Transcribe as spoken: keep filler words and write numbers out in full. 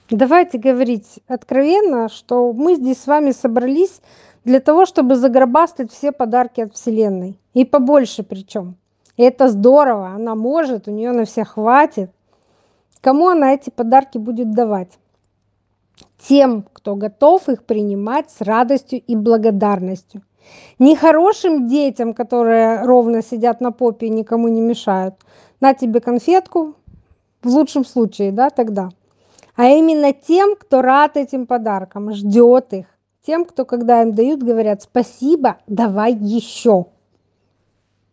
Давайте говорить откровенно, что мы здесь с вами собрались для того, чтобы загробастать все подарки от Вселенной. И побольше причем. И это здорово, она может, у нее на всех хватит. Кому она эти подарки будет давать? Тем, кто готов их принимать с радостью и благодарностью. Не хорошим детям, которые ровно сидят на попе и никому не мешают. На тебе конфетку, в лучшем случае, да, тогда. А именно тем, кто рад этим подаркам, ждет их. Тем, кто, когда им дают, говорят: "Спасибо, давай еще".